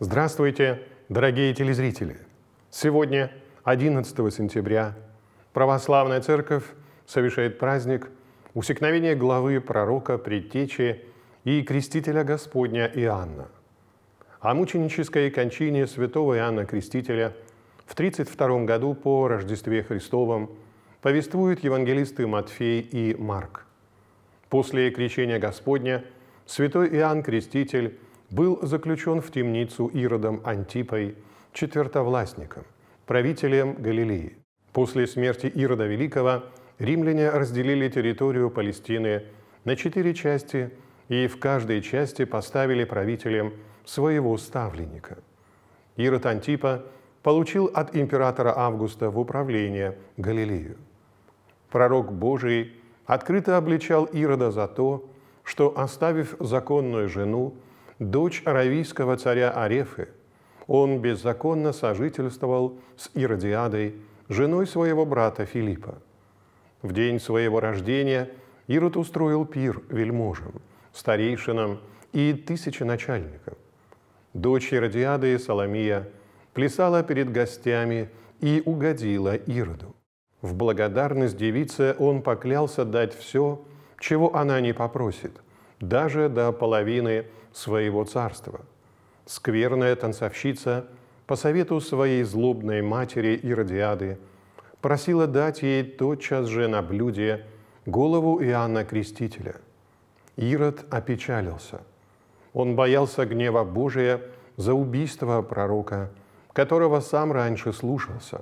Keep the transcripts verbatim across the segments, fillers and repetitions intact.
Здравствуйте, дорогие телезрители! Сегодня, одиннадцатого сентября, Православная Церковь совершает праздник усекновения главы пророка, предтечи и крестителя Господня Иоанна. О мученической кончине святого Иоанна Крестителя в тридцать втором году по Рождестве Христовом повествуют евангелисты Матфей и Марк. После крещения Господня святой Иоанн Креститель был заключен в темницу Иродом Антипой, четвертовластником, правителем Галилеи. После смерти Ирода Великого римляне разделили территорию Палестины на четыре части и в каждой части поставили правителем своего ставленника. Ирод Антипа получил от императора Августа в управление Галилею. Пророк Божий открыто обличал Ирода за то, что, оставив законную жену, дочь аравийского царя Арефы, он беззаконно сожительствовал с Иродиадой, женой своего брата Филиппа. В день своего рождения Ирод устроил пир вельможам, старейшинам и тысяченачальникам. Дочь Иродиады, Соломия, плясала перед гостями и угодила Ироду. В благодарность девице он поклялся дать все, чего она не попросит, даже до половины своего царства. Скверная танцовщица по совету своей злобной матери Иродиады просила дать ей тотчас же на блюде голову Иоанна Крестителя. Ирод опечалился. Он боялся гнева Божия за убийство пророка, которого сам раньше слушался.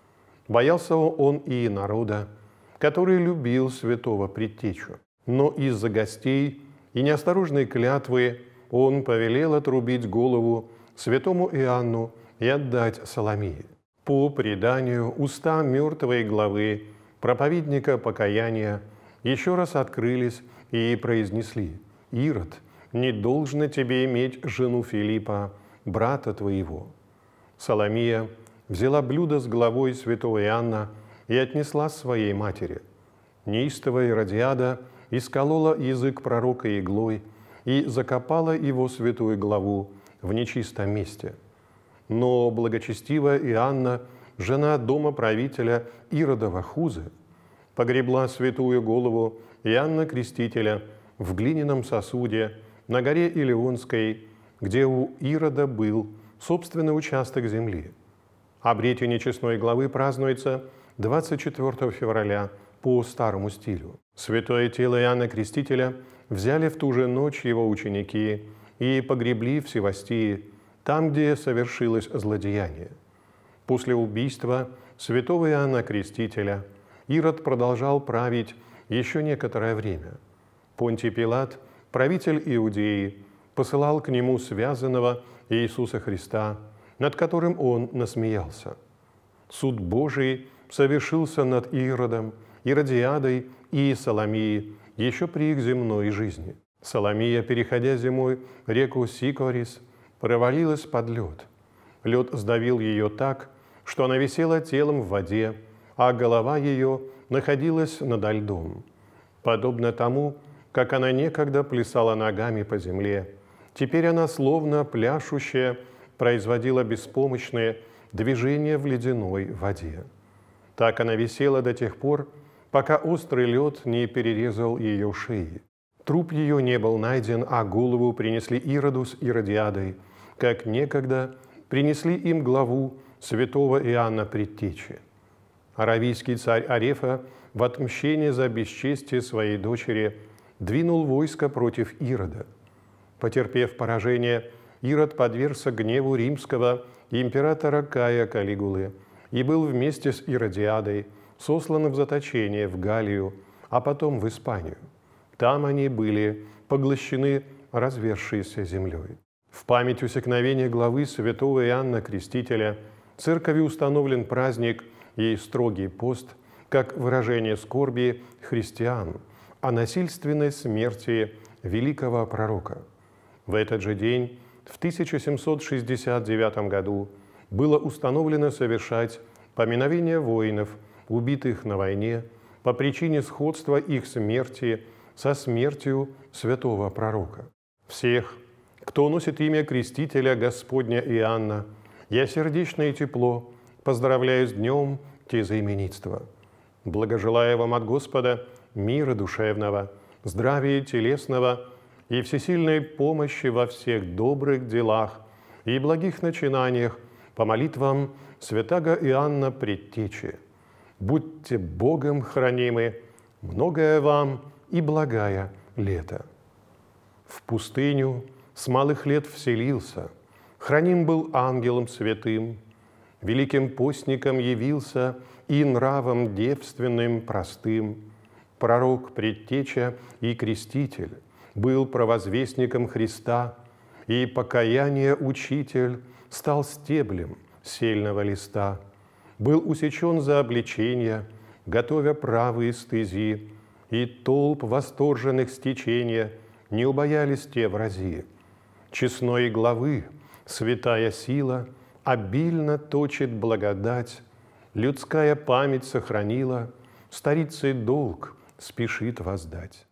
Боялся он и народа, который любил святого предтечу. Но из-за гостей и неосторожной клятвы он повелел отрубить голову святому Иоанну и отдать Соломии. По преданию, уста мертвой главы, проповедника покаяния, еще раз открылись и произнесли: «Ирод, не должно тебе иметь жену Филиппа, брата твоего». Соломия взяла блюдо с головой святого Иоанна и отнесла своей матери. Неистовая Иродиада исколола язык пророка иглой и закопала его святую главу в нечистом месте. Но благочестивая Иоанна, жена дома правителя Иродова Хузы, погребла святую голову Иоанна Крестителя в глиняном сосуде на горе Илионской, где у Ирода был собственный участок земли. Обретие нечестной главы празднуется двадцать четвёртого февраля по старому стилю. Святое тело Иоанна Крестителя взяли в ту же ночь его ученики и погребли в Севастии, там, где совершилось злодеяние. После убийства святого Иоанна Крестителя Ирод продолжал править еще некоторое время. Понтий Пилат, правитель Иудеи, посылал к нему связанного Иисуса Христа, над которым он насмеялся. Суд Божий совершился над Иродом, Иродиадой и Соломией еще при их земной жизни. Соломия, переходя зимой реку Сикорис, провалилась под лед. Лед сдавил ее так, что она висела телом в воде, а голова ее находилась над льдом. Подобно тому, как она некогда плясала ногами по земле, теперь она, словно пляшущая, производила беспомощные движения в ледяной воде. Так она висела до тех пор, пока острый лед не перерезал ее шеи. Труп ее не был найден, а голову принесли Ироду с Иродиадой, как некогда принесли им главу святого Иоанна Предтечи. Аравийский царь Арефа в отмщение за бесчестие своей дочери двинул войско против Ирода. Потерпев поражение, Ирод подвергся гневу римского императора Кая Калигулы и был вместе с Иродиадой сосланы в заточение в Галлию, а потом в Испанию. Там они были поглощены развершейся землей. В память усекновения главы святого Иоанна Крестителя церковью установлен праздник и строгий пост как выражение скорби христиан о насильственной смерти великого пророка. В этот же день, в тысяча семьсот шестьдесят девятом году, было установлено совершать поминовение воинов, убитых на войне, по причине сходства их смерти со смертью святого пророка. Всех, Кто носит имя Крестителя Господня Иоанна, я сердечно и тепло поздравляю с днем тезаименитства. Благожелаю вам от Господа мира душевного, здравия телесного и всесильной помощи во всех добрых делах и благих начинаниях по молитвам святаго Иоанна Предтечи. Будьте Богом хранимы, многое вам и благая лето. В пустыню с малых лет вселился, храним был ангелом святым, великим постником явился и нравом девственным простым. Пророк, предтеча и креститель, был провозвестником Христа, и покаяние учитель стал стеблем сельного листа. Был усечен за обличения, готовя правые стези, и толп восторженных стечения не убоялись те врази. Честной главы святая сила обильно точит благодать, людская память сохранила, старицей долг спешит воздать.